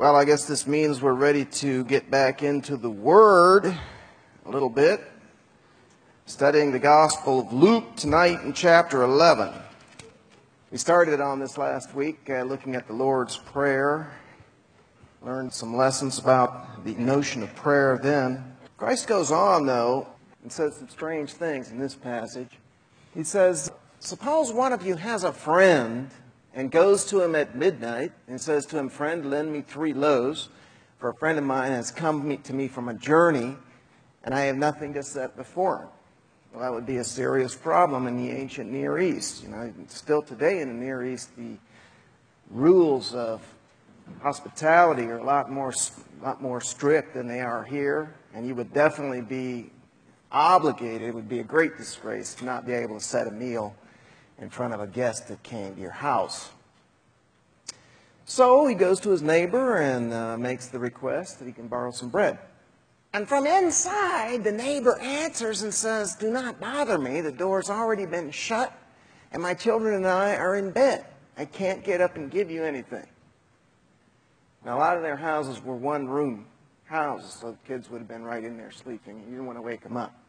Well, I guess this means we're ready to get back into the Word a little bit. Studying the Gospel of Luke tonight in chapter 11. We started on this last week looking at the Lord's Prayer. Learned some lessons about the notion of prayer then. Christ goes on, though, and says some strange things in this passage. He says, suppose one of you has a friend and goes to him at midnight and says to him, friend, lend me 3 loaves, for a friend of mine has come to me from a journey, and I have nothing to set before him. Well, that would be a serious problem in the ancient Near East. Still today in the Near East, the rules of hospitality are a lot more strict than they are here, and you would definitely be obligated. It would be a great disgrace to not be able to set a meal in front of a guest that came to your house. So he goes to his neighbor and makes the request that he can borrow some bread. And from inside, the neighbor answers and says, do not bother me. The door's already been shut, and my children and I are in bed. I can't get up and give you anything. Now, a lot of their houses were one-room houses, so the kids would have been right in there sleeping. You didn't want to wake them up.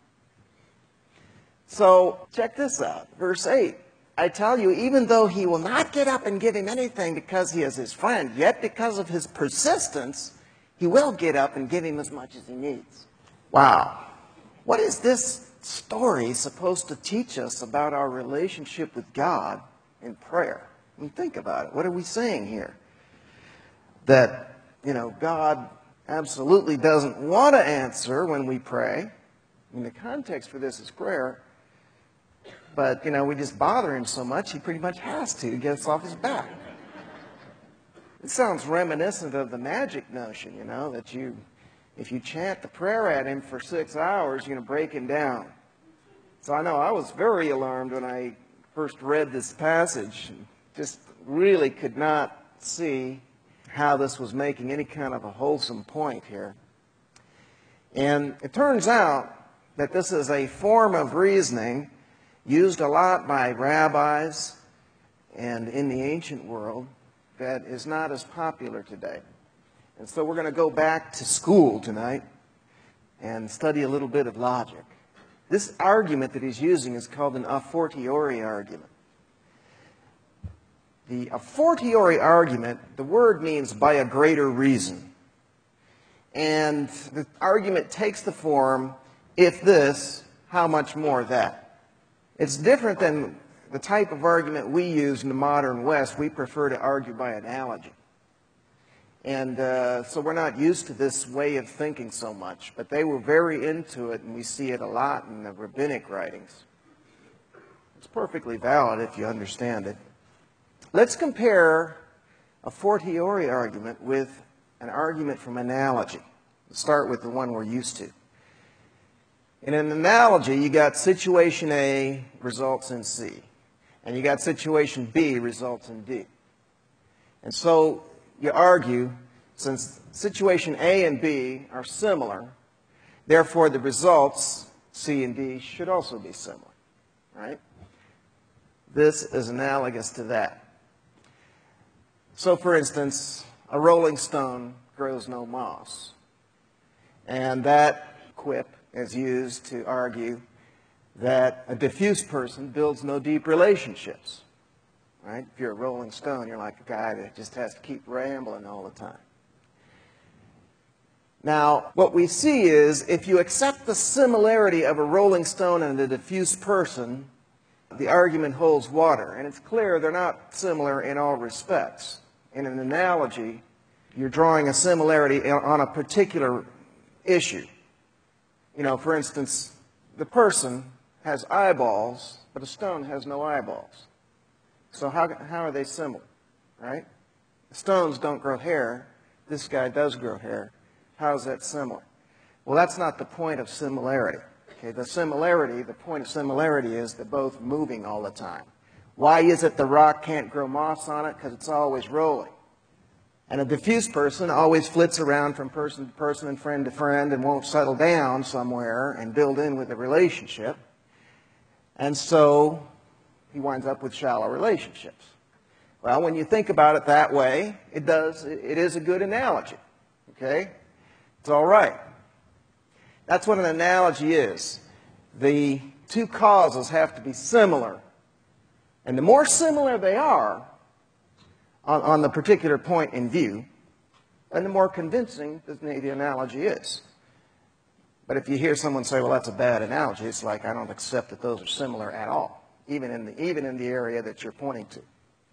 So, check this out. Verse 8. I tell you, even though he will not get up and give him anything because he is his friend, yet because of his persistence, he will get up and give him as much as he needs. Wow. What is this story supposed to teach us about our relationship with God in prayer? I mean, think about it. What are we saying here? That, God absolutely doesn't want to answer when we pray. I mean, the context for this is prayer. But, we just bother him so much, he pretty much has to get us off his back. It sounds reminiscent of the magic notion, that if you chant the prayer at him for 6 hours, you're going to break him down. So I know I was very alarmed when I first read this passage. Just really could not see how this was making any kind of a wholesome point here. And it turns out that this is a form of reasoning used a lot by rabbis and in the ancient world that is not as popular today. And so we're going to go back to school tonight and study a little bit of logic. This argument that he's using is called an a fortiori argument. The a fortiori argument, the word means by a greater reason. And the argument takes the form, if this, how much more that. It's different than the type of argument we use in the modern West. We prefer to argue by analogy. And so we're not used to this way of thinking so much. But they were very into it, and we see it a lot in the rabbinic writings. It's perfectly valid if you understand it. Let's compare a fortiori argument with an argument from analogy. Let's start with the one we're used to. In an analogy, you got situation A results in C. And you got situation B results in D. And so you argue, since situation A and B are similar, therefore the results, C and D, should also be similar. Right? This is analogous to that. So, for instance, a rolling stone grows no moss. And that quip is used to argue that a diffuse person builds no deep relationships. Right? If you're a rolling stone, you're like a guy that just has to keep rambling all the time. Now, what we see is, if you accept the similarity of a rolling stone and a diffuse person, the argument holds water. And it's clear they're not similar in all respects. In an analogy, you're drawing a similarity on a particular issue. For instance, the person has eyeballs, but a stone has no eyeballs. So how are they similar, right? The stones don't grow hair. This guy does grow hair. How is that similar? Well, that's not the point of similarity. Okay, the point of similarity is they're both moving all the time. Why is it the rock can't grow moss on it? Because it's always rolling. And a diffuse person always flits around from person to person and friend to friend and won't settle down somewhere and build in with a relationship. And so he winds up with shallow relationships. Well, when you think about it that way, it is a good analogy. Okay? It's all right. That's what an analogy is. The two causes have to be similar. And the more similar they are on the particular point in view, then the more convincing the analogy is. But if you hear someone say, well, that's a bad analogy, it's like, I don't accept that those are similar at all, even in the area that you're pointing to.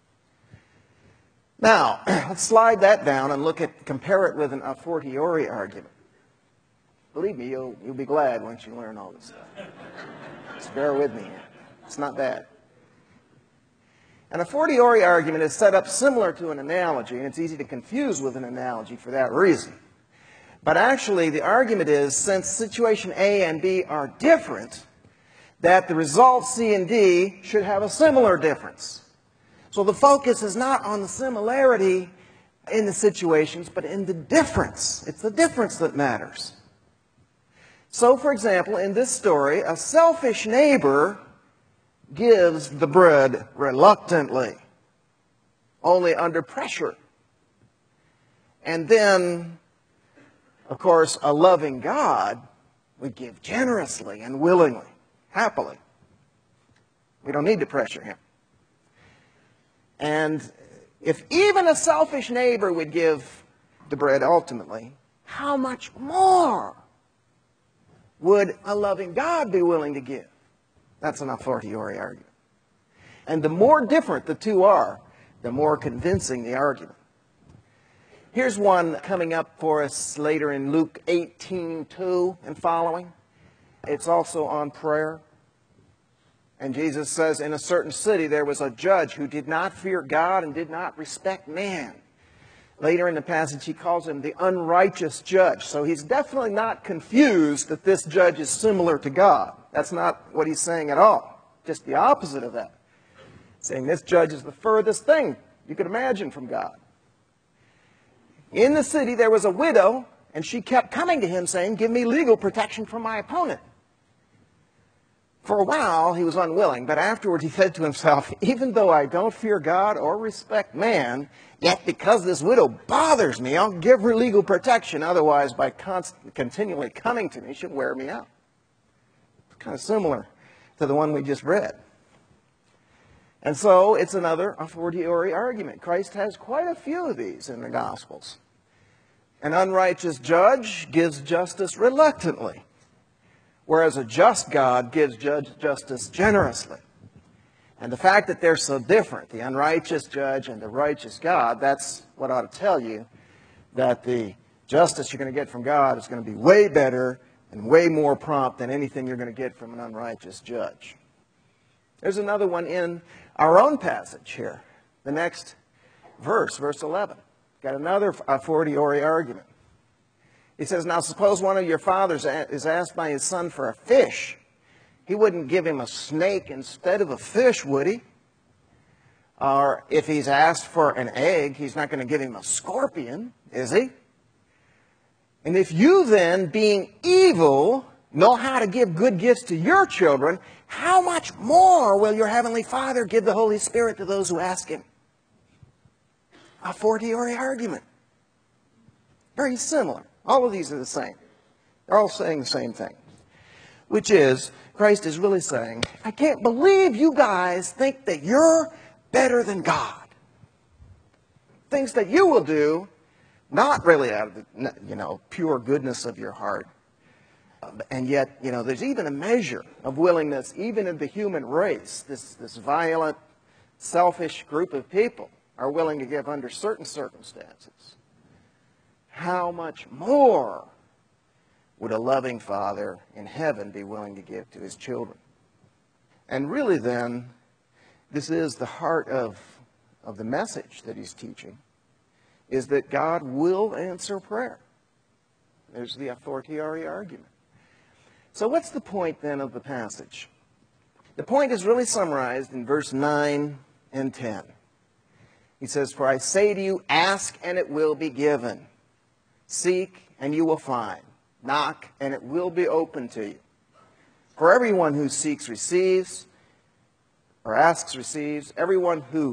Now, let's slide that down and compare it with an a fortiori argument. Believe me, you'll be glad once you learn all this stuff. Just bear with me here. It's not bad. And a fortiori argument is set up similar to an analogy, and it's easy to confuse with an analogy for that reason. But actually, the argument is, since situation A and B are different, that the results C and D should have a similar difference. So the focus is not on the similarity in the situations, but in the difference. It's the difference that matters. So, for example, in this story, a selfish neighbor gives the bread reluctantly, only under pressure. And then, of course, a loving God would give generously and willingly, happily. We don't need to pressure him. And if even a selfish neighbor would give the bread ultimately, how much more would a loving God be willing to give? That's an a fortiori argument. And the more different the two are, the more convincing the argument. Here's one coming up for us later in Luke 18:2 and following. It's also on prayer. And Jesus says, in a certain city there was a judge who did not fear God and did not respect man. Later in the passage he calls him the unrighteous judge. So he's definitely not confused that this judge is similar to God. That's not what he's saying at all. Just the opposite of that. Saying this judge is the furthest thing you could imagine from God. In the city there was a widow, and she kept coming to him saying, give me legal protection from my opponent. For a while, he was unwilling, but afterward he said to himself, even though I don't fear God or respect man, yet because this widow bothers me, I'll give her legal protection. Otherwise, by continually coming to me, she'll wear me out. It's kind of similar to the one we just read. And so, it's another a fortiori argument. Christ has quite a few of these in the Gospels. An unrighteous judge gives justice reluctantly, whereas a just God gives justice generously. And the fact that they're so different, the unrighteous judge and the righteous God, that's what ought to tell you that the justice you're going to get from God is going to be way better and way more prompt than anything you're going to get from an unrighteous judge. There's another one in our own passage here. The next verse, verse 11. Got another a fortiori argument. He says, now suppose one of your fathers is asked by his son for a fish. He wouldn't give him a snake instead of a fish, would he? Or if he's asked for an egg, he's not going to give him a scorpion, is he? And if you then, being evil, know how to give good gifts to your children, how much more will your heavenly Father give the Holy Spirit to those who ask him? A fortiori argument. Very similar. All of these are the same. They're all saying the same thing. Which is, Christ is really saying, I can't believe you guys think that you're better than God. Things that you will do, not really out of the, pure goodness of your heart. And yet, there's even a measure of willingness, even in the human race, this violent, selfish group of people are willing to give under certain circumstances. How much more would a loving Father in heaven be willing to give to his children? And really then, this is the heart of the message that he's teaching, is that God will answer prayer. There's the a fortiori argument. So what's the point then of the passage? The point is really summarized in verse 9 and 10. He says, for I say to you, ask and it will be given. Seek and you will find. Knock and it will be open to you. For everyone who seeks receives, or asks receives. Everyone who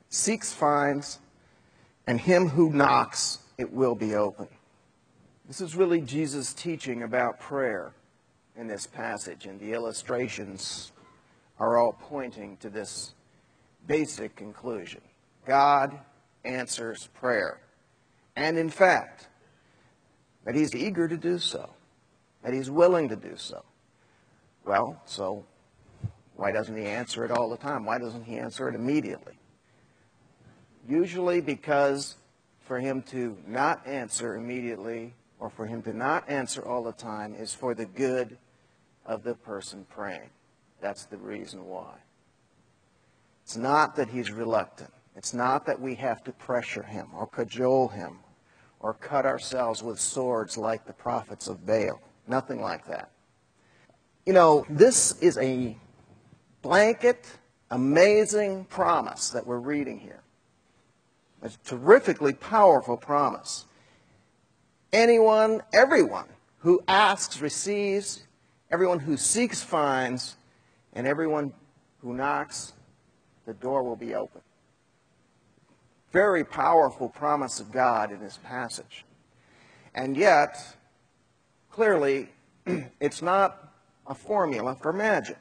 seeks finds, and him who knocks, it will be open. This is really Jesus' teaching about prayer in this passage, and the illustrations are all pointing to this basic conclusion. God answers prayer. And in fact, that he's eager to do so, that he's willing to do so. Well, so why doesn't he answer it all the time? Why doesn't he answer it immediately? Usually because for him to not answer immediately or for him to not answer all the time is for the good of the person praying. That's the reason why. It's not that he's reluctant. It's not that we have to pressure him or cajole him or cut ourselves with swords like the prophets of Baal. Nothing like that. You know, this is a blanket, amazing promise that we're reading here. It's a terrifically powerful promise. Anyone, everyone who asks receives, everyone who seeks finds, and everyone who knocks, the door will be open. Very powerful promise of God in this passage. And yet, clearly, it's not a formula for magic.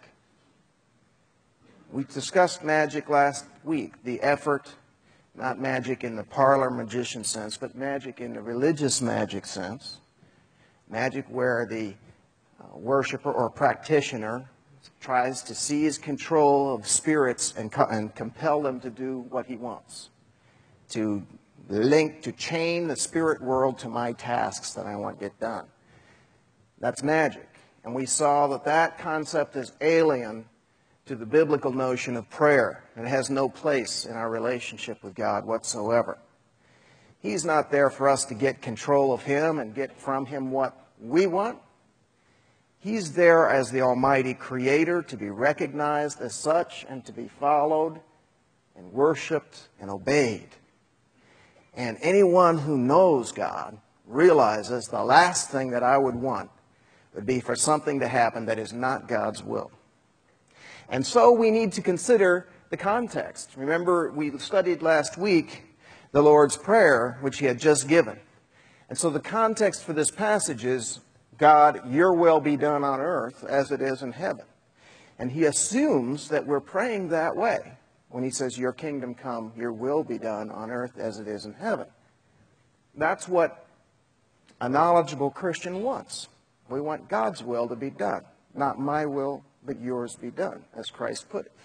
We discussed magic last week, the effort, not magic in the parlor magician sense, but magic in the religious magic sense. Magic where the worshiper or practitioner tries to seize control of spirits and compel them to do what he wants. To chain the spirit world to my tasks that I want to get done. That's magic. And we saw that that concept is alien to the biblical notion of prayer. And it has no place in our relationship with God whatsoever. He's not there for us to get control of him and get from him what we want. He's there as the Almighty Creator to be recognized as such and to be followed and worshiped and obeyed. And anyone who knows God realizes the last thing that I would want would be for something to happen that is not God's will. And so we need to consider the context. Remember, we studied last week the Lord's Prayer, which he had just given. And so the context for this passage is, God, your will be done on earth as it is in heaven. And he assumes that we're praying that way when he says, your kingdom come, your will be done on earth as it is in heaven. That's what a knowledgeable Christian wants. We want God's will to be done. Not my will, but yours be done, as Christ put it.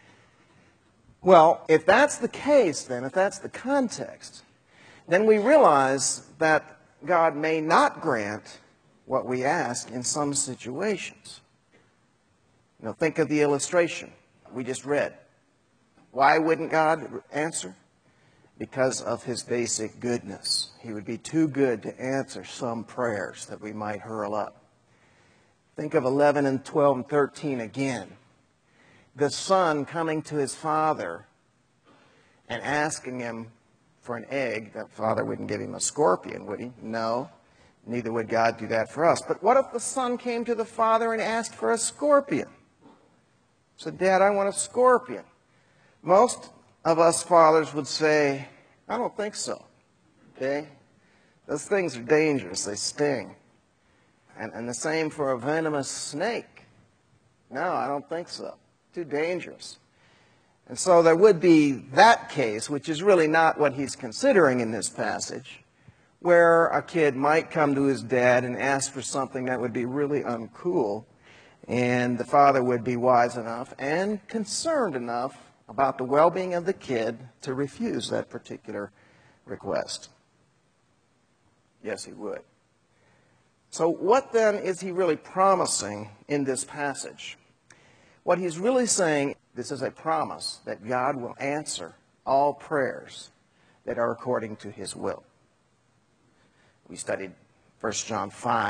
Well, if that's the case, then, if that's the context, then we realize that God may not grant what we ask in some situations. You know, think of the illustration we just read. Why wouldn't God answer? Because of his basic goodness. He would be too good to answer some prayers that we might hurl up. Think of 11 and 12 and 13 again. The son coming to his father and asking him for an egg. That father wouldn't give him a scorpion, would he? No. Neither would God do that for us. But what if the son came to the father and asked for a scorpion? Said, Dad, I want a scorpion. Most of us fathers would say, I don't think so. Okay? Those things are dangerous. They sting. And the same for a venomous snake. No, I don't think so. Too dangerous. And so there would be that case, which is really not what he's considering in this passage, where a kid might come to his dad and ask for something that would be really uncool, and the father would be wise enough and concerned enough about the well-being of the kid to refuse that particular request. Yes, he would. So what then is he really promising in this passage? What he's really saying, this is a promise that God will answer all prayers that are according to his will. We studied 1 John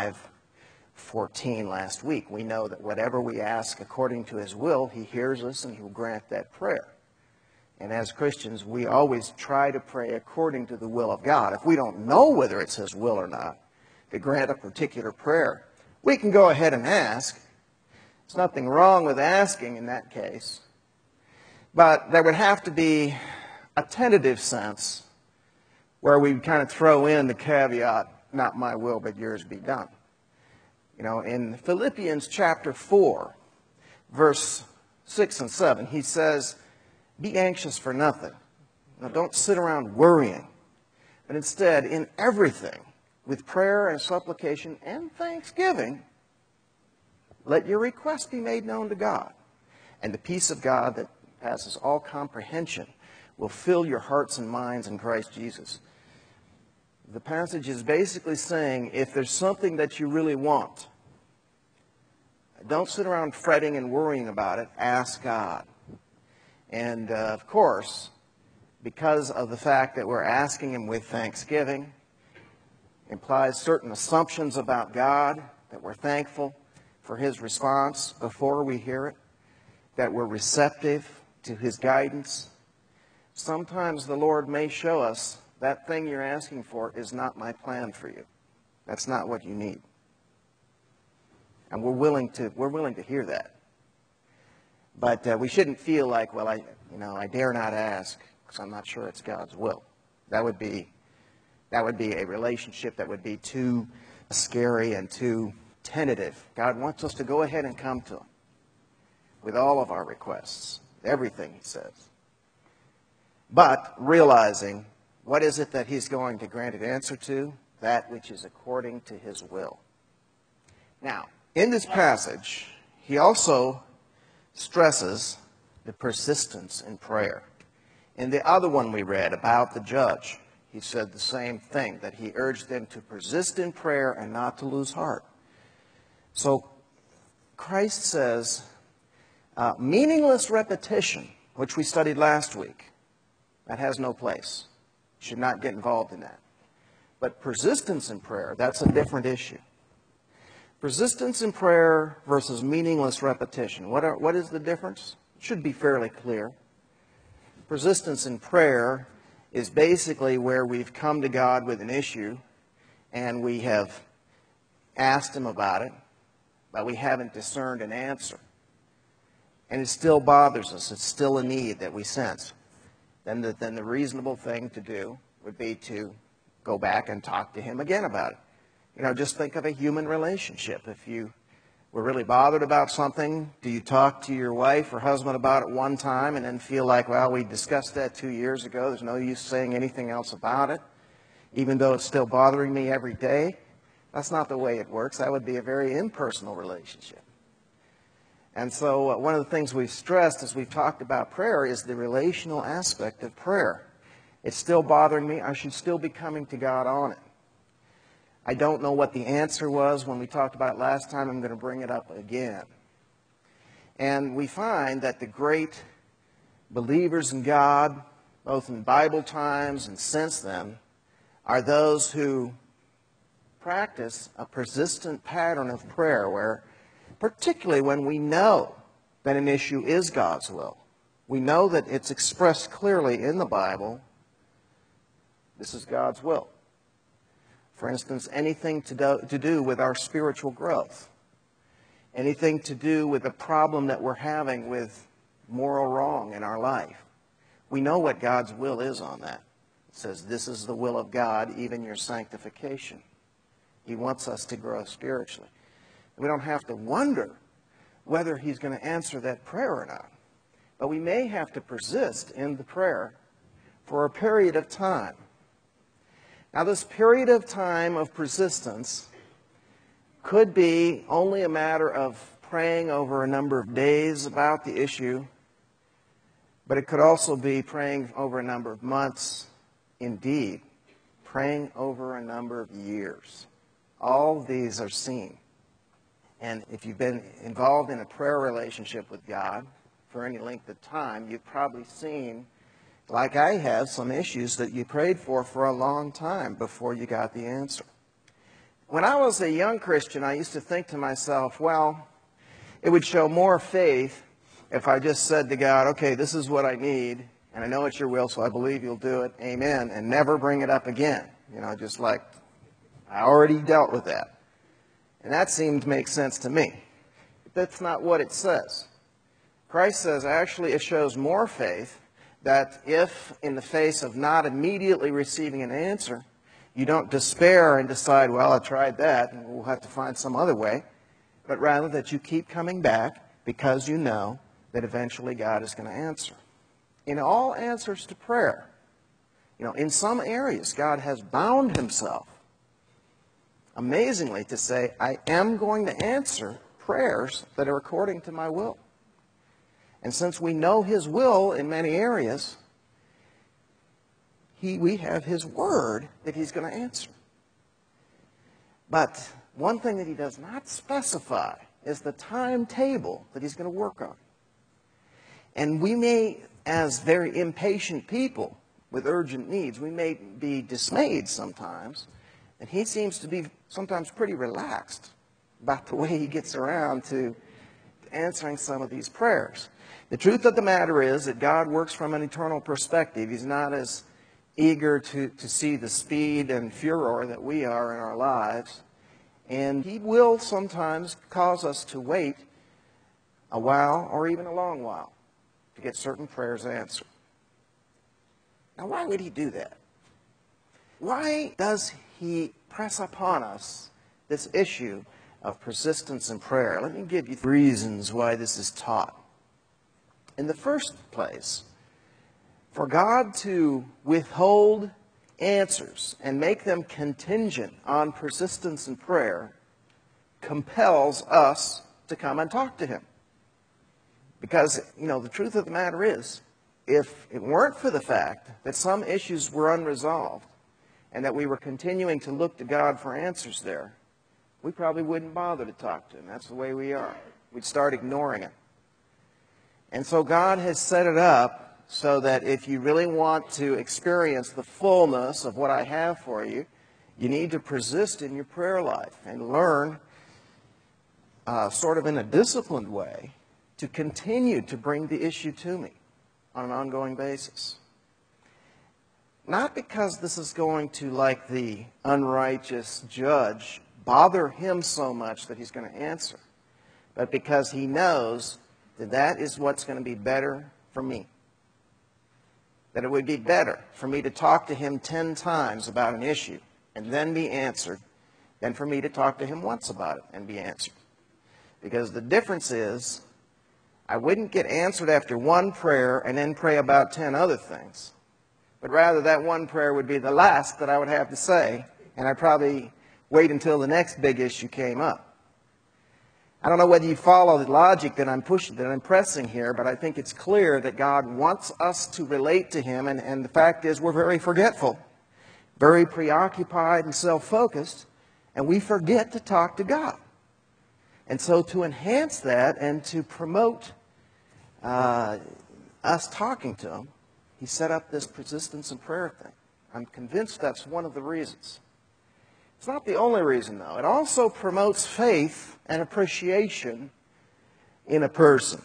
5:14 last week. We know that whatever we ask according to his will, he hears us and he will grant that prayer. And as Christians, we always try to pray according to the will of God. If we don't know whether it's his will or not to grant a particular prayer, we can go ahead and ask. There's nothing wrong with asking in that case. But there would have to be a tentative sense where we kind of throw in the caveat, not my will, but yours be done. You know, in Philippians chapter 4, verse 6 and 7, he says, be anxious for nothing. Now, don't sit around worrying, but instead, in everything, with prayer and supplication and thanksgiving, let your requests be made known to God. And the peace of God that passes all comprehension will fill your hearts and minds in Christ Jesus. The passage is basically saying, if there's something that you really want, don't sit around fretting and worrying about it. Ask God. And, of course, because of the fact that we're asking Him with thanksgiving, implies certain assumptions about God, that we're thankful for His response before we hear it, that we're receptive to His guidance. Sometimes the Lord may show us that thing you're asking for is not my plan for you. That's not what you need. And we're willing to hear that. But we shouldn't feel like, well, I dare not ask because I'm not sure it's God's will. That would be a relationship that would be too scary and too tentative. God wants us to go ahead and come to Him with all of our requests, everything He says. But realizing, what is it that He's going to grant an answer to? That which is according to His will. Now, in this passage, he also stresses the persistence in prayer. In the other one we read about the judge, he said the same thing, that he urged them to persist in prayer and not to lose heart. So Christ says, meaningless repetition, which we studied last week, that has no place. You should not get involved in that. But persistence in prayer, that's a different issue. Persistence in prayer versus meaningless repetition. What is the difference? It should be fairly clear. Persistence in prayer is basically where we've come to God with an issue and we have asked Him about it, but we haven't discerned an answer. And it still bothers us. It's still a need that we sense. Then the reasonable thing to do would be to go back and talk to Him again about it. You know, just think of a human relationship. If you were really bothered about something, do you talk to your wife or husband about it one time and then feel like, well, we discussed that 2 years ago. There's no use saying anything else about it, even though it's still bothering me every day? That's not the way it works. That would be a very impersonal relationship. And so one of the things we've stressed as we've talked about prayer is the relational aspect of prayer. It's still bothering me. I should still be coming to God on it. I don't know what the answer was when we talked about it last time. I'm going to bring it up again. And we find that the great believers in God, both in Bible times and since then, are those who practice a persistent pattern of prayer where, particularly when we know that an issue is God's will, we know that it's expressed clearly in the Bible, this is God's will. For instance, anything to do with our spiritual growth. Anything to do with the problem that we're having with moral wrong in our life. We know what God's will is on that. It says, this is the will of God, even your sanctification. He wants us to grow spiritually. We don't have to wonder whether He's going to answer that prayer or not. But we may have to persist in the prayer for a period of time. Now, this period of time of persistence could be only a matter of praying over a number of days about the issue, but it could also be praying over a number of months, indeed, praying over a number of years. All of these are seen. And if you've been involved in a prayer relationship with God for any length of time, you've probably seen, like I have, some issues that you prayed for a long time before you got the answer. When I was a young Christian, I used to think to myself, well, it would show more faith if I just said to God, okay, this is what I need, and I know it's your will, so I believe you'll do it, amen, and never bring it up again. You know, just like I already dealt with that. And that seemed to make sense to me. But that's not what it says. Christ says actually it shows more faith that if, in the face of not immediately receiving an answer, you don't despair and decide, well, I tried that, and we'll have to find some other way, but rather that you keep coming back because you know that eventually God is going to answer. In all answers to prayer, in some areas, God has bound himself, amazingly, to say, I am going to answer prayers that are according to my will. And since we know his will in many areas, we have his word that he's going to answer. But one thing that he does not specify is the timetable that he's going to work on. And we may, as very impatient people with urgent needs, we may be dismayed sometimes. And he seems to be sometimes pretty relaxed about the way he gets around to answering some of these prayers. The truth of the matter is that God works from an eternal perspective. He's not as eager to see the speed and furor that we are in our lives. And he will sometimes cause us to wait a while or even a long while to get certain prayers answered. Now, why would he do that? Why does he press upon us this issue of persistence in prayer? Let me give you reasons why this is taught. In the first place, for God to withhold answers and make them contingent on persistence in prayer compels us to come and talk to him. Because, the truth of the matter is, if it weren't for the fact that some issues were unresolved and that we were continuing to look to God for answers there, we probably wouldn't bother to talk to him. That's the way we are. We'd start ignoring it. And so God has set it up so that if you really want to experience the fullness of what I have for you, you need to persist in your prayer life and learn, sort of in a disciplined way, to continue to bring the issue to me on an ongoing basis. Not because this is going to, like the unrighteous judge, bother him so much that he's going to answer, but because he knows that is what's going to be better for me. That it would be better for me to talk to him 10 times about an issue and then be answered than for me to talk to him once about it and be answered. Because the difference is, I wouldn't get answered after one prayer and then pray about 10 other things. But rather that one prayer would be the last that I would have to say, and I'd probably wait until the next big issue came up. I don't know whether you follow the logic that I'm pressing here, but I think it's clear that God wants us to relate to him, and the fact is we're very forgetful, very preoccupied and self-focused, and we forget to talk to God. And so to enhance that and to promote us talking to him, he set up this persistence in prayer thing. I'm convinced that's one of the reasons. It's not the only reason, though. It also promotes faith and appreciation in a person.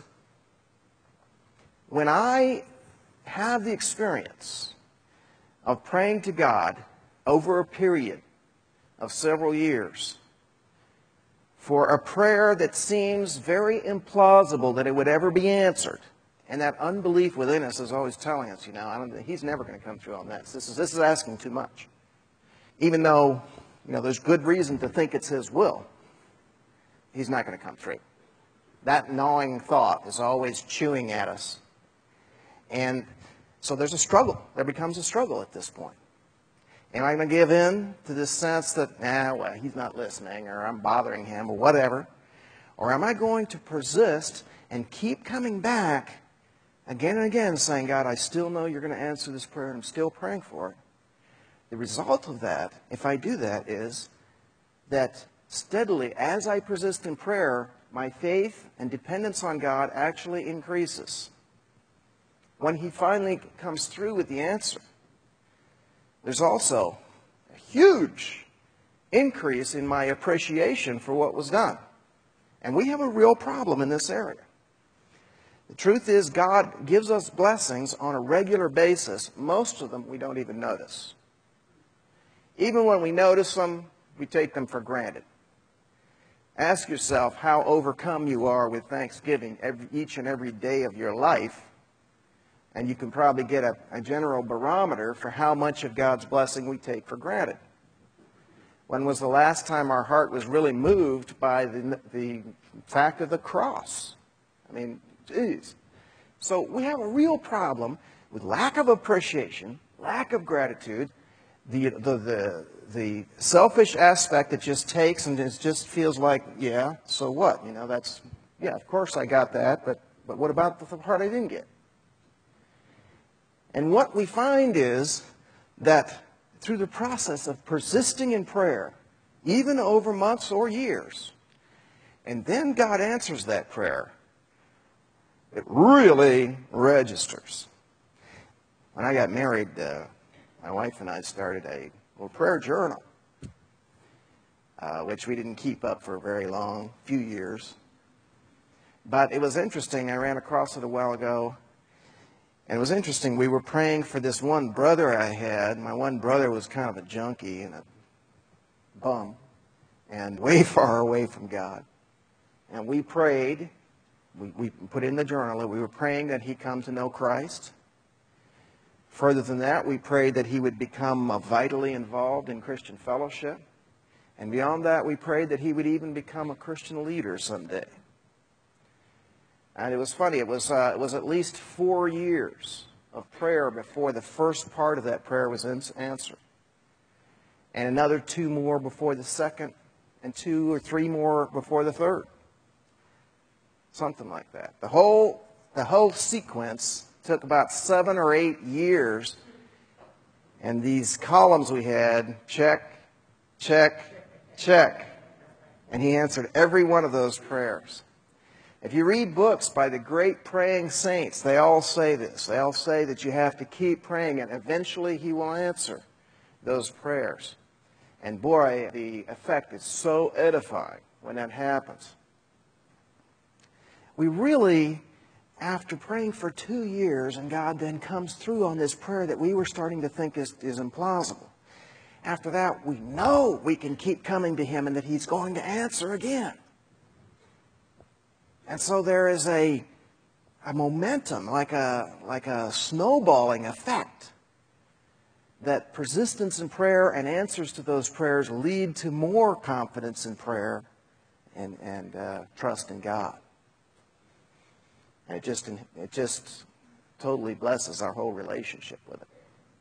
When I have the experience of praying to God over a period of several years for a prayer that seems very implausible that it would ever be answered, and that unbelief within us is always telling us, he's never going to come through on this. This is asking too much. Even though there's good reason to think it's his will, he's not going to come through. That gnawing thought is always chewing at us. And so there's a struggle. There becomes a struggle at this point. Am I going to give in to this sense that, he's not listening, or I'm bothering him, or whatever? Or am I going to persist and keep coming back again and again saying, God, I still know you're going to answer this prayer, and I'm still praying for it? The result of that, if I do that, is that steadily, as I persist in prayer, my faith and dependence on God actually increases. When he finally comes through with the answer, there's also a huge increase in my appreciation for what was done. And we have a real problem in this area. The truth is, God gives us blessings on a regular basis. Most of them we don't even notice. Even when we notice them, we take them for granted. Ask yourself how overcome you are with thanksgiving each and every day of your life, And you can probably get a general barometer for how much of God's blessing we take for granted. When was the last time our heart was really moved by the fact of the cross? I mean, geez. So we have a real problem with lack of appreciation, lack of gratitude, the selfish aspect that just takes and it just feels like, yeah, so what? You know, that's, yeah, of course I got that, but what about the part I didn't get? And what we find is that through the process of persisting in prayer, even over months or years, and then God answers that prayer, it really registers. When I got married, my wife and I started a little prayer journal, which we didn't keep up for a very long, few years. But it was interesting. I ran across it a while ago. And it was interesting. We were praying for this one brother I had. My one brother was kind of a junkie and a bum and way far away from God. And we prayed. We put in the journal that we were praying that he come to know Christ. Further than that, we prayed that he would become vitally involved in Christian fellowship. And beyond that, we prayed that he would even become a Christian leader someday. And it was funny. It was at least 4 years of prayer before the first part of that prayer was answered. And another 2 more before the second, and 2 or 3 more before the third. Something like that. The whole sequence took about 7 or 8 years. And these columns we had, check, check, check. And he answered every one of those prayers. If you read books by the great praying saints, they all say this. They all say that you have to keep praying and eventually he will answer those prayers. And boy, the effect is so edifying when that happens. We really, after praying for 2 years and God then comes through on this prayer that we were starting to think is implausible. After that, we know we can keep coming to him and that he's going to answer again. And so there is a momentum, like a snowballing effect, that persistence in prayer and answers to those prayers lead to more confidence in prayer and trust in God. And it just totally blesses our whole relationship with it.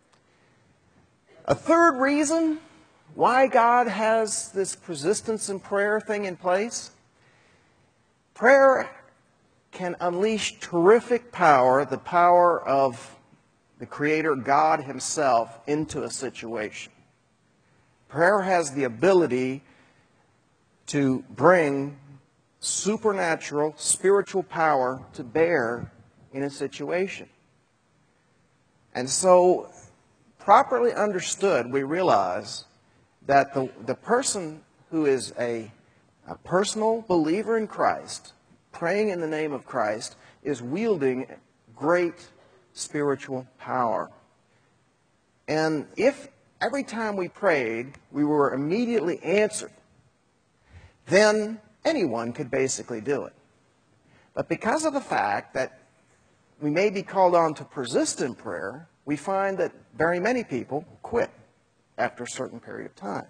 A third reason why God has this persistence in prayer thing in place: prayer can unleash terrific power, the power of the Creator God Himself, into a situation. Prayer has the ability to bring supernatural, spiritual power to bear in a situation. And so, properly understood, we realize that the person who is a personal believer in Christ, praying in the name of Christ, is wielding great spiritual power. And if every time we prayed, we were immediately answered, then anyone could basically do it. But because of the fact that we may be called on to persist in prayer, we find that very many people quit after a certain period of time.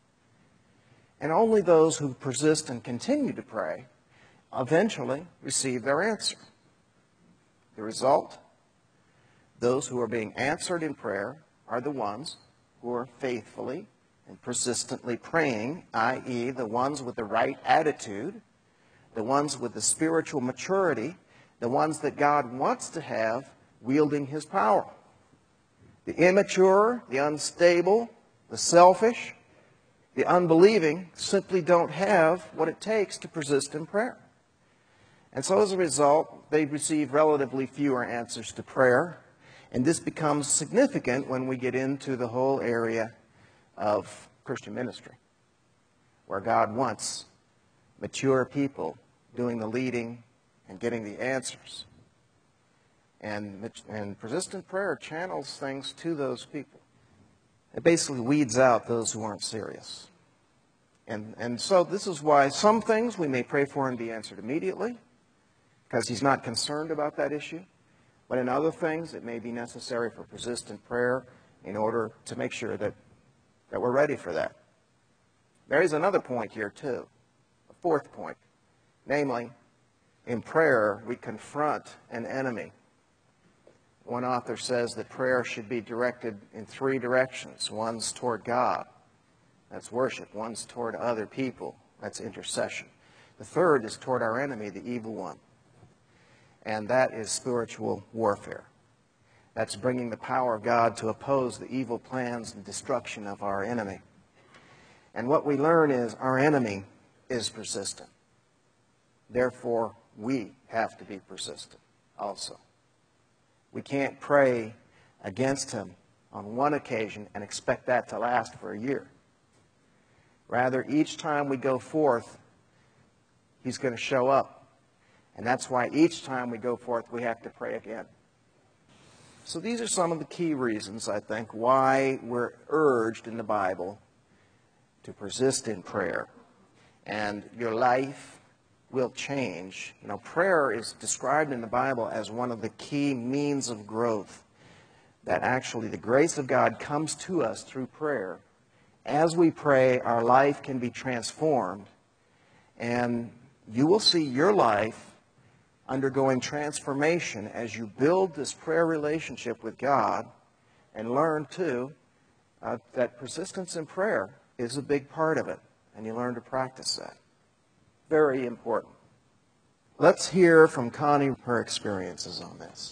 And only those who persist and continue to pray eventually receive their answer. The result: those who are being answered in prayer are the ones who are faithfully and persistently praying, i.e., the ones with the right attitude, the ones with the spiritual maturity, the ones that God wants to have wielding His power. The immature, the unstable, the selfish, the unbelieving simply don't have what it takes to persist in prayer. And so as a result, they receive relatively fewer answers to prayer. And this becomes significant when we get into the whole area of Christian ministry, where God wants mature people doing the leading and getting the answers. And persistent prayer channels things to those people. It basically weeds out those who aren't serious. And so this is why some things we may pray for and be answered immediately, because He's not concerned about that issue. But in other things, it may be necessary for persistent prayer in order to make sure that we're ready for that. There is another point here, too, a fourth point. Namely, in prayer, we confront an enemy. One author says that prayer should be directed in three directions. One's toward God. That's worship. One's toward other people. That's intercession. The third is toward our enemy, the evil one. And that is spiritual warfare. That's bringing the power of God to oppose the evil plans and destruction of our enemy. And what we learn is our enemy is persistent. Therefore, we have to be persistent also. We can't pray against him on one occasion and expect that to last for a year. Rather, each time we go forth, he's going to show up. And that's why each time we go forth, we have to pray again. So these are some of the key reasons, I think, why we're urged in the Bible to persist in prayer. And your life will change. You know, prayer is described in the Bible as one of the key means of growth. That actually the grace of God comes to us through prayer. As we pray, our life can be transformed. And you will see your life undergoing transformation as you build this prayer relationship with God and learn, too, that persistence in prayer is a big part of it. And you learn to practice that. Very important. Let's hear from Connie her experiences on this.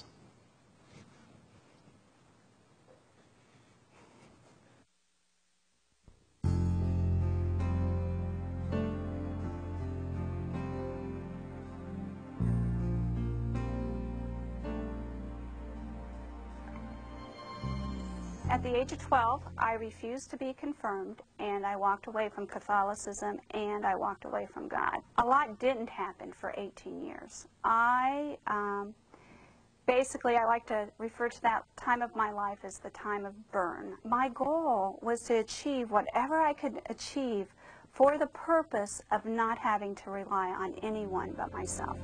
At the age of 12, I refused to be confirmed, and I walked away from Catholicism, and I walked away from God. A lot didn't happen for 18 years. Basically, I like to refer to that time of my life as the time of burn. My goal was to achieve whatever I could achieve for the purpose of not having to rely on anyone but myself.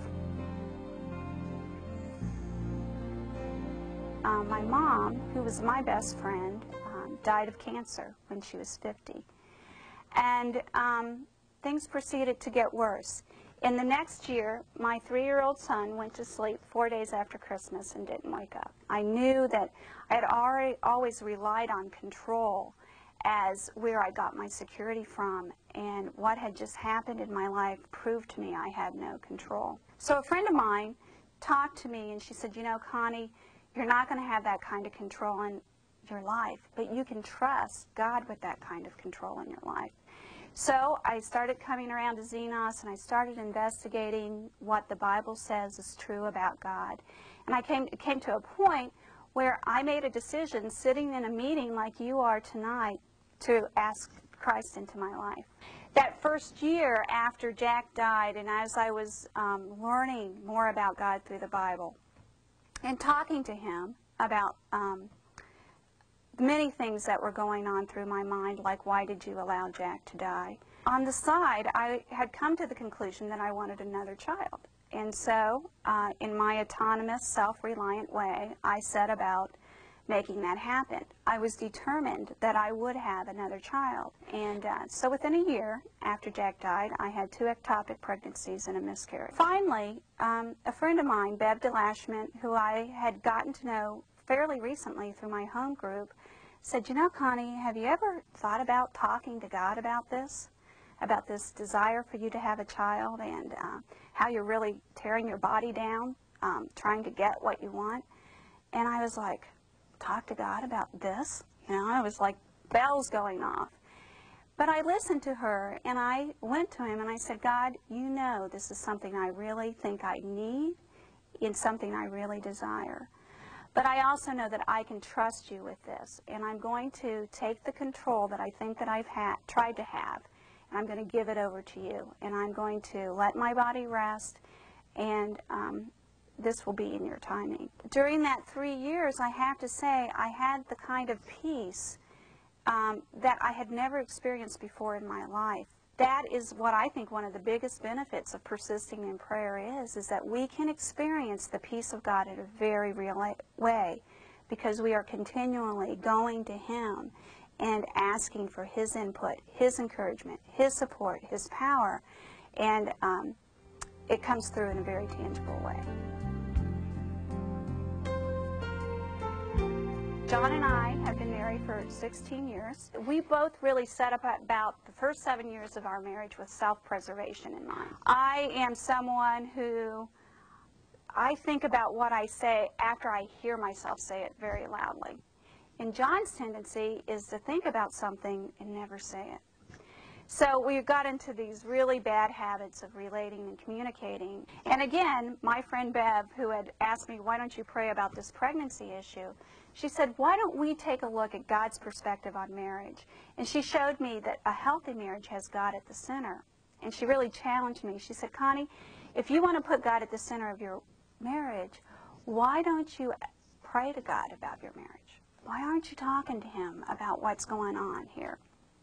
My mom, who was my best friend, died of cancer when she was 50. And things proceeded to get worse. In the next year, my 3-year-old son went to sleep 4 days after Christmas and didn't wake up. I knew that I had always relied on control as where I got my security from, and what had just happened in my life proved to me I had no control. So a friend of mine talked to me, and she said, you know, Connie, you're not going to have that kind of control in your life, but you can trust God with that kind of control in your life. So I started coming around to Xenos, and I started investigating what the Bible says is true about God. And I came to a point where I made a decision, sitting in a meeting like you are tonight, to ask Christ into my life. That first year after Jack died, and as I was learning more about God through the Bible, and talking to him about many things that were going on through my mind, like why did you allow Jack to die? On the side, I had come to the conclusion that I wanted another child. And so, in my autonomous, self-reliant way, I set about making that happen. I was determined that I would have another child. And so within a year after Jack died, I had 2 ectopic pregnancies and a miscarriage. Finally, a friend of mine, Bev DeLashman, who I had gotten to know fairly recently through my home group, said, you know, Connie, have you ever thought about talking to God about this desire for you to have a child, and how you're really tearing your body down, trying to get what you want? And I was like, talk to God about this? You know, I was like bells going off. But I listened to her, and I went to him and I said, God, you know this is something I really think I need, and something I really desire. But I also know that I can trust you with this, and I'm going to take the control that I think that I've tried to have, and I'm going to give it over to you, and I'm going to let my body rest, and this will be in your timing. During that 3 years, I have to say, I had the kind of peace that I had never experienced before in my life. that is what I think one of the biggest benefits of persisting in prayer is that we can experience the peace of God in a very real way because we are continually going to Him and asking for His input, His encouragement, His support, His power, and it comes through in a very tangible way. John and I have been married for 16 years. We both really set up about the first 7 years of our marriage with self-preservation in mind. I am someone who, I think about what I say after I hear myself say it very loudly. And John's tendency is to think about something and never say it. So we got into these really bad habits of relating and communicating. And again, my friend Bev, who had asked me, why don't you pray about this pregnancy issue? She said, why don't we take a look at God's perspective on marriage? And she showed me that a healthy marriage has God at the center. And she really challenged me. She said, Connie, if you want to put God at the center of your marriage, why don't you pray to God about your marriage? Why aren't you talking to Him about what's going on here?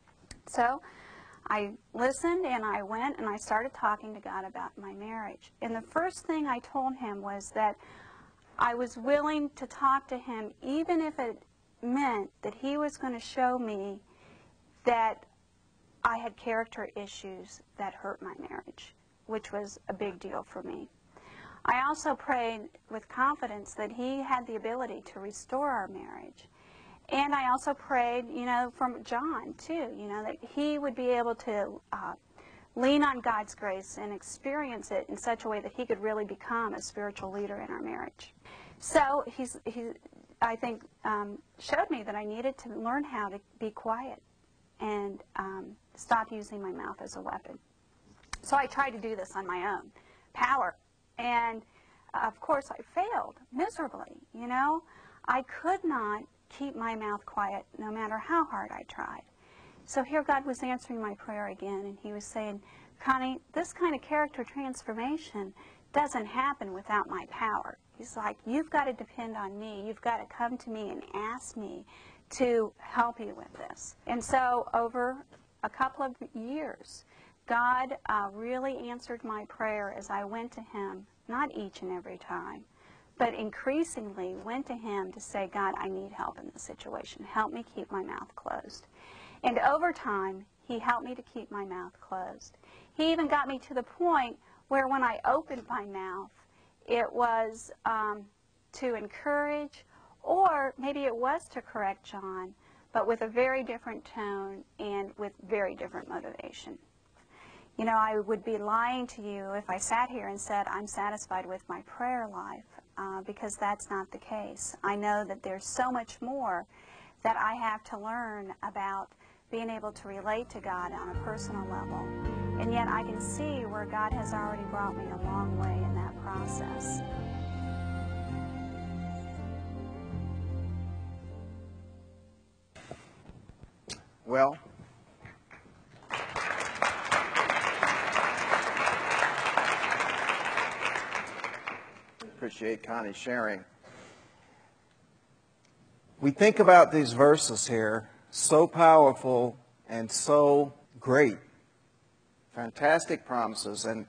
So I listened and I went and I started talking to God about my marriage. And the first thing I told Him was that I was willing to talk to Him even if it meant that He was going to show me that I had character issues that hurt my marriage, which was a big deal for me. I also prayed with confidence that He had the ability to restore our marriage. And I also prayed, from John, too, that he would be able to lean on God's grace and experience it in such a way that he could really become a spiritual leader in our marriage. So he I think, showed me that I needed to learn how to be quiet and stop using my mouth as a weapon. So I tried to do this on my own power. And, of course, I failed miserably, I could not keep my mouth quiet no matter how hard I tried. So here God was answering my prayer again, and He was saying, Connie, this kind of character transformation doesn't happen without my power. He's like, you've got to depend on me. You've got to come to me and ask me to help you with this. And so over a couple of years, God really answered my prayer as I went to Him, not each and every time, but increasingly went to Him to say, God, I need help in this situation. Help me keep my mouth closed. And over time, He helped me to keep my mouth closed. He even got me to the point where when I opened my mouth, it was to encourage, or maybe it was to correct John, but with a very different tone and with very different motivation. I would be lying to you if I sat here and said I'm satisfied with my prayer life, because that's not the case. I know that there's so much more that I have to learn about being able to relate to God on a personal level. And yet I can see where God has already brought me a long way in that process. Well, appreciate Connie sharing. We think about these verses here, so powerful and so great. Fantastic promises. And,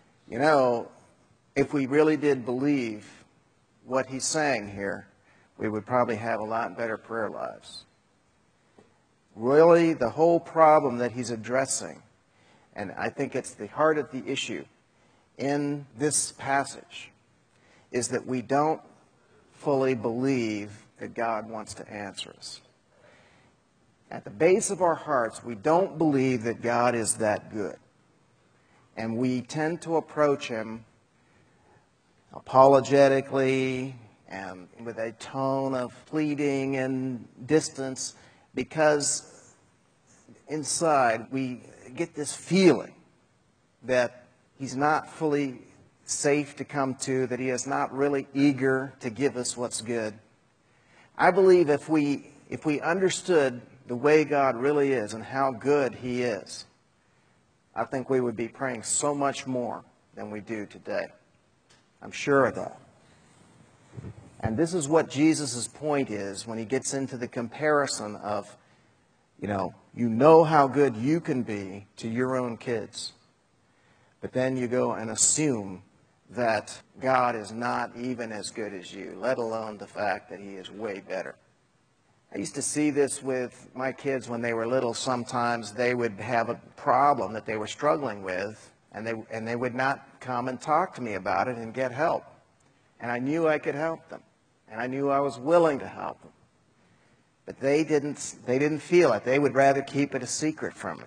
if we really did believe what he's saying here, we would probably have a lot better prayer lives. Really, the whole problem that he's addressing, and I think it's the heart of the issue in this passage, is that we don't fully believe that God wants to answer us. At the base of our hearts, we don't believe that God is that good. And we tend to approach Him apologetically and with a tone of pleading and distance, because inside we get this feeling that He's not fully safe to come to, that He is not really eager to give us what's good. I believe if we understood the way God really is and how good He is, I think we would be praying so much more than we do today. I'm sure of that. And this is what Jesus' point is when He gets into the comparison of You know how good you can be to your own kids. But then you go and assume that God is not even as good as you, let alone the fact that he is way better. I used to see this with my kids when they were little. Sometimes they would have a problem that they were struggling with, and they would not come and talk to me about it and get help. And I knew I could help them, and I knew I was willing to help them. But they didn't feel it. They would rather keep it a secret from me.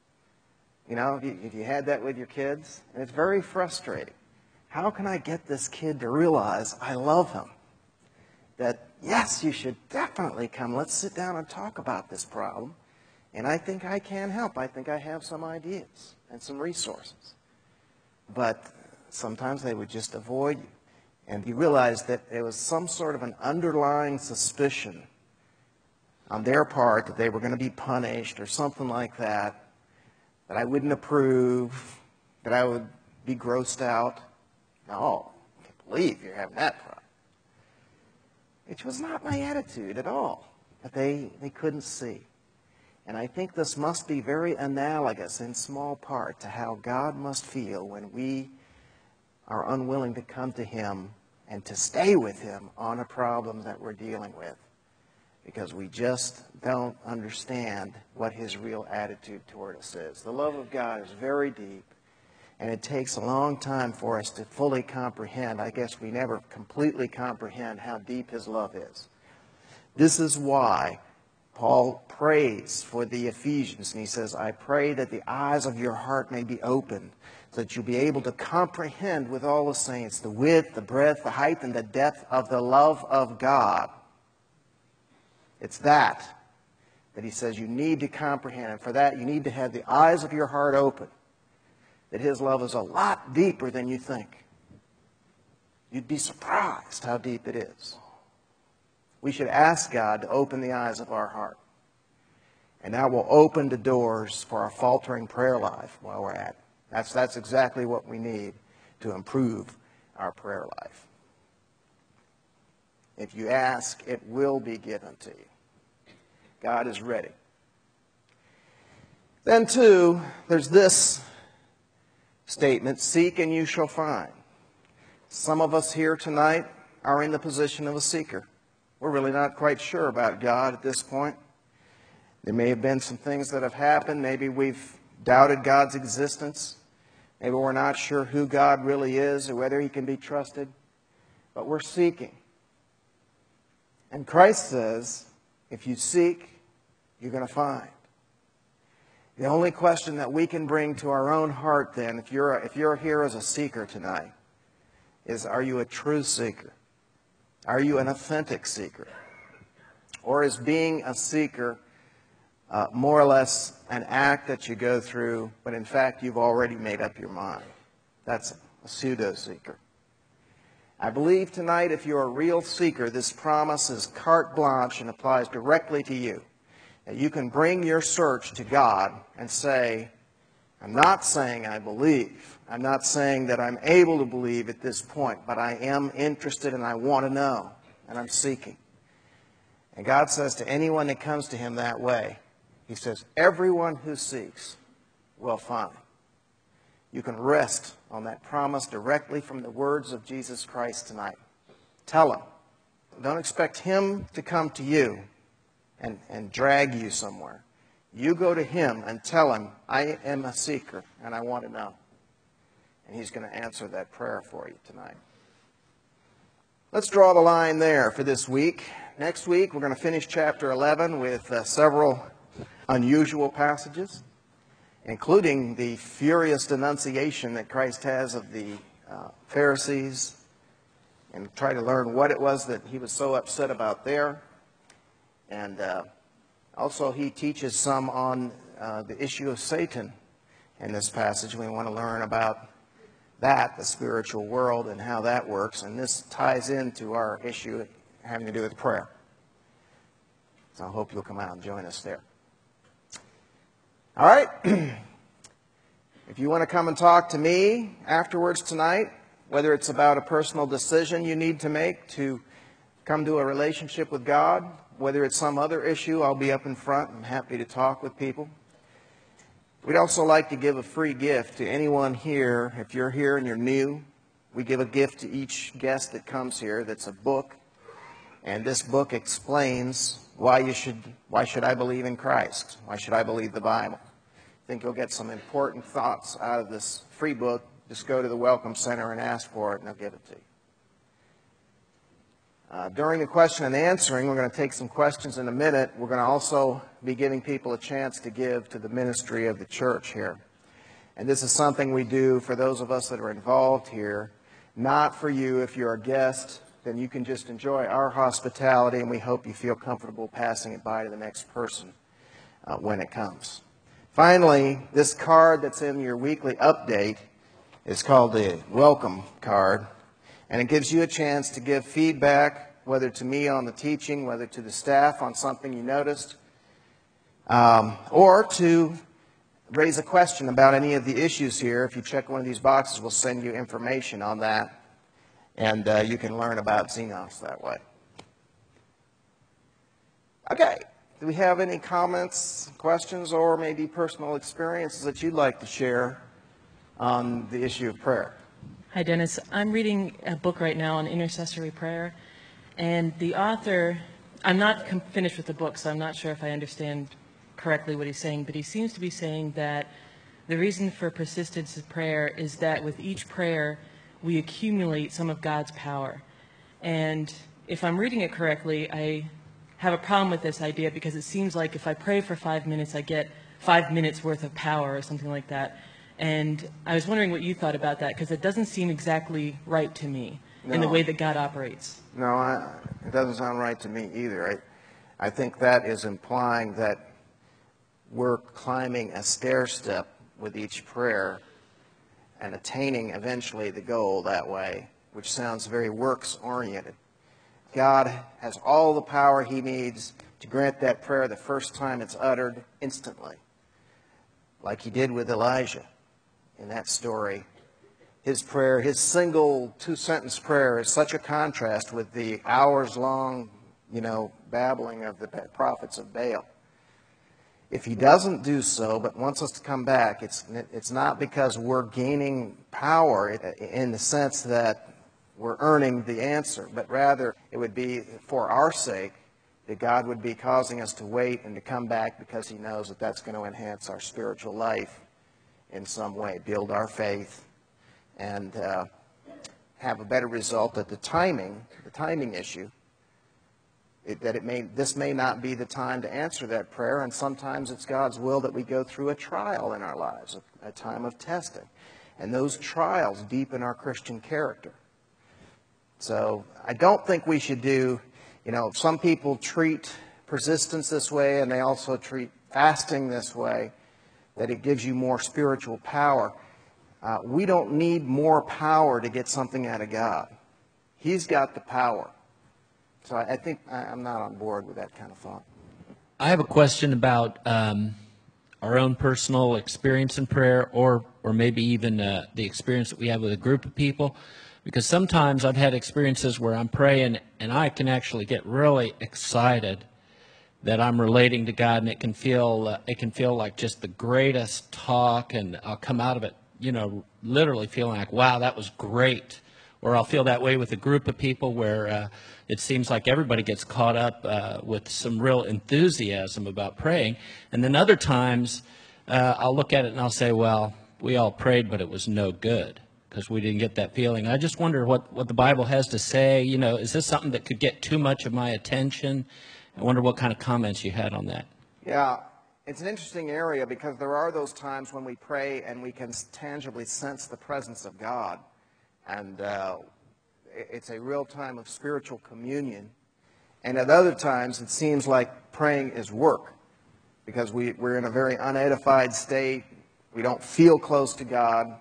If you had that with your kids, and it's very frustrating. How can I get this kid to realize I love him? That, yes, you should definitely come. Let's sit down and talk about this problem. And I think I can help. I think I have some ideas and some resources. But sometimes they would just avoid you. And you realize that there was some sort of an underlying suspicion on their part that they were going to be punished or something like that, that I wouldn't approve, that I would be grossed out. No, I can't believe you're having that problem. It was not my attitude at all, but they couldn't see. And I think this must be very analogous in small part to how God must feel when we are unwilling to come to him and to stay with him on a problem that we're dealing with, because we just don't understand what his real attitude toward us is. The love of God is very deep, and it takes a long time for us to fully comprehend. I guess we never completely comprehend how deep his love is. This is why Paul prays for the Ephesians, and he says, I pray that the eyes of your heart may be opened, so that you'll be able to comprehend with all the saints the width, the breadth, the height, and the depth of the love of God. It's that he says you need to comprehend. And for that, you need to have the eyes of your heart open, that his love is a lot deeper than you think. You'd be surprised how deep it is. We should ask God to open the eyes of our heart. And that will open the doors for a faltering prayer life while we're at it. That's exactly what we need to improve our prayer life. If you ask, it will be given to you. God is ready. Then, too, there's this statement, seek and you shall find. Some of us here tonight are in the position of a seeker. We're really not quite sure about God at this point. There may have been some things that have happened. Maybe we've doubted God's existence. Maybe we're not sure who God really is or whether he can be trusted. But we're seeking. And Christ says, if you seek, you're going to find. The only question that we can bring to our own heart then, if you're here as a seeker tonight, is, are you a true seeker? Are you an authentic seeker? Or is being a seeker more or less an act that you go through, but in fact you've already made up your mind? That's a pseudo-seeker. I believe tonight, if you're a real seeker, this promise is carte blanche and applies directly to you. That you can bring your search to God and say, I'm not saying I believe. I'm not saying that I'm able to believe at this point, but I am interested and I want to know, and I'm seeking. And God says to anyone that comes to him that way, he says, everyone who seeks will find. You can rest on that promise directly from the words of Jesus Christ tonight. Tell him. Don't expect him to come to you and drag you somewhere. You go to him and tell him, I am a seeker and I want to know. And he's going to answer that prayer for you tonight. Let's draw the line there for this week. Next week, we're going to finish chapter 11 with several unusual passages, including the furious denunciation that Christ has of the Pharisees, and try to learn what it was that he was so upset about there. And also he teaches some on the issue of Satan in this passage. We want to learn about that, the spiritual world, and how that works. And this ties into our issue having to do with prayer. So I hope you'll come out and join us there. All right. If you want to come and talk to me afterwards tonight, whether it's about a personal decision you need to make to come to a relationship with God, whether it's some other issue, I'll be up in front. I'm happy to talk with people. We'd also like to give a free gift to anyone here. If you're here and you're new, we give a gift to each guest that comes here that's a book. And this book explains why should I believe in Christ? Why should I believe the Bible? I think you'll get some important thoughts out of this free book. Just go to the Welcome Center and ask for it, and they'll give it to you. During the question and answering, we're going to take some questions in a minute. We're going to also be giving people a chance to give to the ministry of the church here. And this is something we do for those of us that are involved here, not for you. If you're a guest, then you can just enjoy our hospitality, and we hope you feel comfortable passing it by to the next person when it comes. Finally, this card that's in your weekly update is called the Welcome Card. And it gives you a chance to give feedback, whether to me on the teaching, whether to the staff on something you noticed, or to raise a question about any of the issues here. If you check one of these boxes, we'll send you information on that, and you can learn about Xenos that way. Okay. Do we have any comments, questions, or maybe personal experiences that you'd like to share on the issue of prayer? Hi, Dennis. I'm reading a book right now on intercessory prayer, and the author, I'm not finished with the book, so I'm not sure if I understand correctly what he's saying, but he seems to be saying that the reason for persistence in prayer is that with each prayer, we accumulate some of God's power. And if I'm reading it correctly, I have a problem with this idea because it seems like if I pray for 5 minutes, I get 5 minutes worth of power or something like that. And I was wondering what you thought about that, because it doesn't seem exactly right to me in the way that God operates. No, it doesn't sound right to me either. I think that is implying that we're climbing a stair step with each prayer and attaining eventually the goal that way, which sounds very works-oriented. God has all the power He needs to grant that prayer the first time it's uttered instantly, like He did with Elijah. In that story, his prayer, his single two-sentence prayer is such a contrast with the hours-long, babbling of the prophets of Baal. If He doesn't do so, but wants us to come back, it's not because we're gaining power in the sense that we're earning the answer, but rather it would be for our sake that God would be causing us to wait and to come back because He knows that that's going to enhance our spiritual life in some way, build our faith, and have a better result at the timing issue, this may not be the time to answer that prayer, and sometimes it's God's will that we go through a trial in our lives, a time of testing. And those trials deepen our Christian character. So I don't think we should do, some people treat persistence this way, and they also treat fasting this way, that it gives you more spiritual power. We don't need more power to get something out of God. He's got the power. So I think I'm not on board with that kind of thought. I have a question about our own personal experience in prayer, or maybe even the experience that we have with a group of people. Because sometimes I've had experiences where I'm praying and I can actually get really excited that I'm relating to God, and it can feel like just the greatest talk, and I'll come out of it, literally feeling like, wow, that was great. Or I'll feel that way with a group of people where it seems like everybody gets caught up with some real enthusiasm about praying. And then other times I'll look at it and I'll say, well, we all prayed, but it was no good because we didn't get that feeling. I just wonder what the Bible has to say. Is this something that could get too much of my attention? I wonder what kind of comments you had on that. Yeah, it's an interesting area because there are those times when we pray and we can tangibly sense the presence of God. And it's a real time of spiritual communion. And at other times it seems like praying is work because we're in a very unedified state. We don't feel close to God.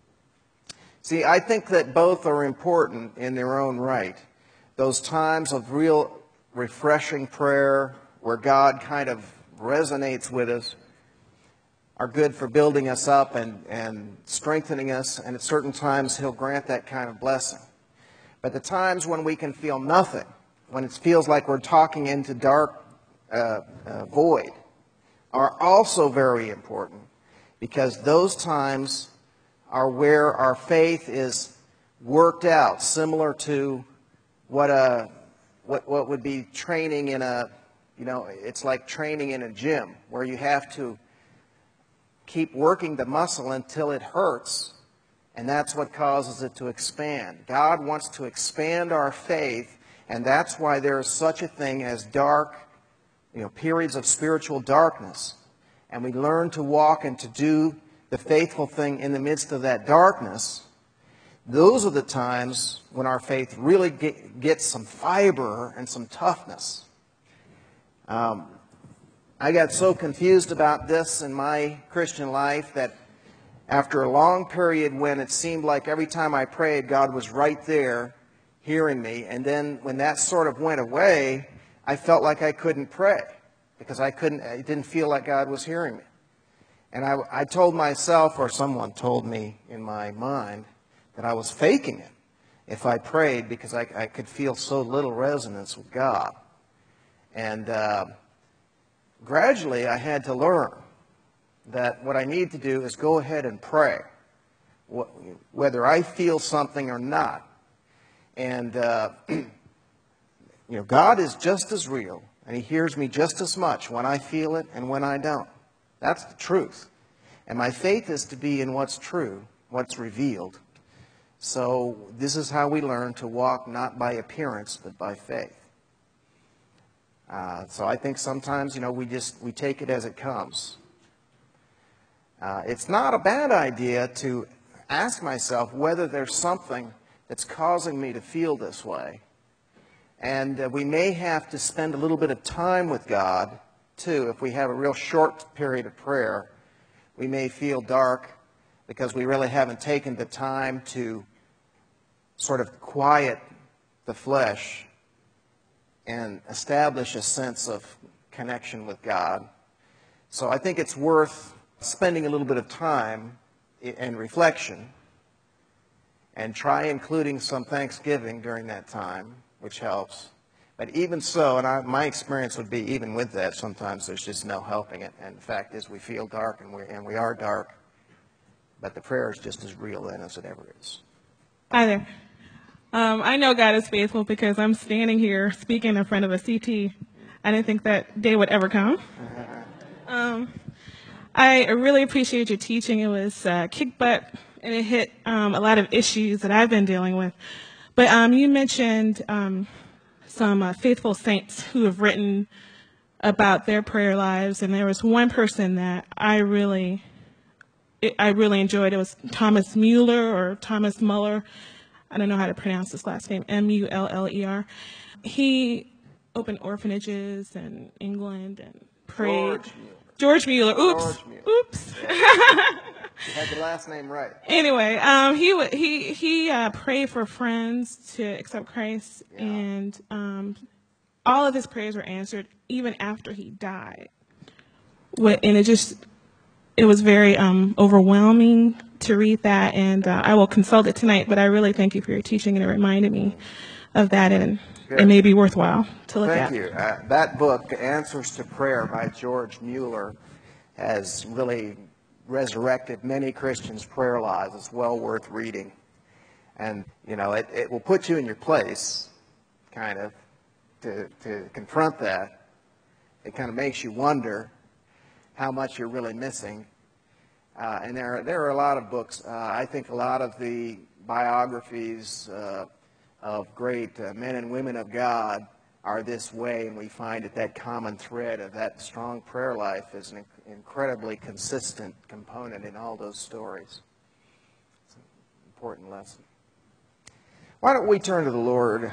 See, I think that both are important in their own right. Those times of real refreshing prayer where God kind of resonates with us are good for building us up and strengthening us, and at certain times He'll grant that kind of blessing. But the times when we can feel nothing, when it feels like we're talking into dark void, are also very important, because those times are where our faith is worked out, similar to what would be training in a, it's like training in a gym, where you have to keep working the muscle until it hurts, and that's what causes it to expand. God wants to expand our faith, and that's why there is such a thing as dark, periods of spiritual darkness. And we learn to walk and to do the faithful thing in the midst of that darkness. Those are the times when our faith really gets some fiber and some toughness. I got so confused about this in my Christian life that after a long period when it seemed like every time I prayed, God was right there hearing me, and then when that sort of went away, I felt like I couldn't pray because I didn't feel like God was hearing me. And I told myself, or someone told me in my mind, that I was faking it if I prayed because I could feel so little resonance with God. And gradually I had to learn that what I need to do is go ahead and pray, whether I feel something or not. And, God is just as real, and He hears me just as much when I feel it and when I don't. That's the truth. And my faith is to be in what's true, what's revealed. So this is how we learn to walk not by appearance, but by faith. So I think sometimes, we take it as it comes. It's not a bad idea to ask myself whether there's something that's causing me to feel this way. And we may have to spend a little bit of time with God, too. If we have a real short period of prayer, we may feel dark because we really haven't taken the time to sort of quiet the flesh and establish a sense of connection with God. So I think it's worth spending a little bit of time in reflection and try including some thanksgiving during that time, which helps. But even so, and my experience would be even with that, sometimes there's just no helping it. And the fact is we feel dark and we are dark, but the prayer is just as real then as it ever is. Hi there. I know God is faithful because I'm standing here speaking in front of a CT. I didn't think that day would ever come. I really appreciate your teaching. It was kick butt, and it hit a lot of issues that I've been dealing with. But you mentioned some faithful saints who have written about their prayer lives, and there was one person that I really enjoyed. It was Thomas Muller or Thomas Muller. I don't know how to pronounce his last name, Muller. He opened orphanages in England and prayed. George Muller. Oops. George Muller. Oops. Yeah. You had the last name right. Anyway, he prayed for friends to accept Christ, Yeah. and all of his prayers were answered even after he died. And it was very overwhelming to read that, and I will consult it tonight, but I really thank you for your teaching, and it reminded me of that, and Good. it may be worthwhile to look at. Thank you. That book, Answers to Prayer by George Muller, has really resurrected many Christians' prayer lives. It's well worth reading. And, it will put you in your place, kind of, to confront that. It kind of makes you wonder how much you're really missing. And there are a lot of books. I think a lot of the biographies of great men and women of God are this way, and we find that common thread of that strong prayer life is an incredibly consistent component in all those stories. It's an important lesson. Why don't we turn to the Lord?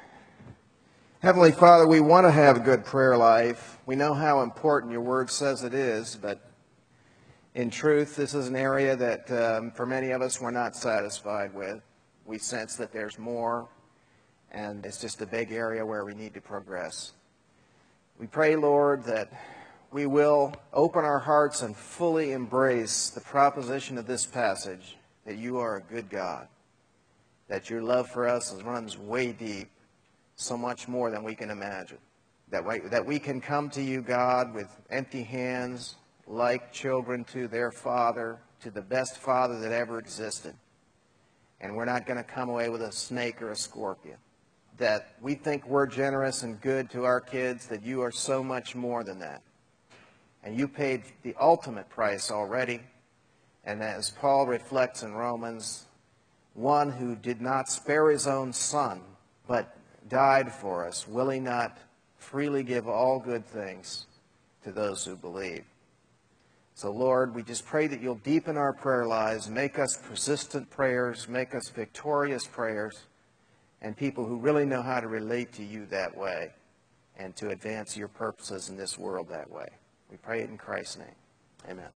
Heavenly Father, we want to have a good prayer life. We know how important your word says it is, but in truth, this is an area that for many of us we're not satisfied with. We sense that there's more, and it's just a big area where we need to progress. We pray, Lord, that we will open our hearts and fully embrace the proposition of this passage, that you are a good God, that your love for us runs way deep, so much more than we can imagine. That we can come to you, God, with empty hands, like children to their Father, to the best Father that ever existed. And we're not going to come away with a snake or a scorpion. That we think we're generous and good to our kids, that you are so much more than that. And you paid the ultimate price already. And as Paul reflects in Romans, one who did not spare his own son, but died for us, will he not freely give all good things to those who believe? So, Lord, we just pray that you'll deepen our prayer lives, make us persistent prayers, make us victorious prayers, and people who really know how to relate to you that way and to advance your purposes in this world that way. We pray it in Christ's name. Amen.